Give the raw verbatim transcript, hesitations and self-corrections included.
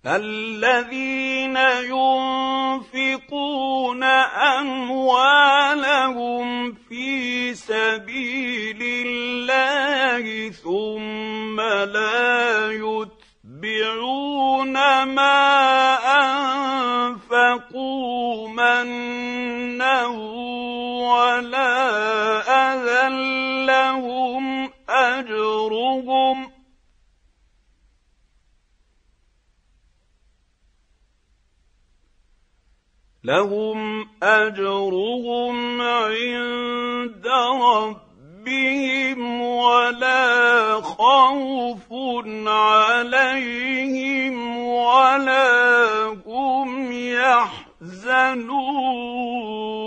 الذين ينفقون أموالهم في سبيل الله ثم لا يتبعون ما أنفقوا منا ولا أذى لهم أجرهم لهم أجرهم عند ربهم ولا خوف عليهم ولا هم يحزنون.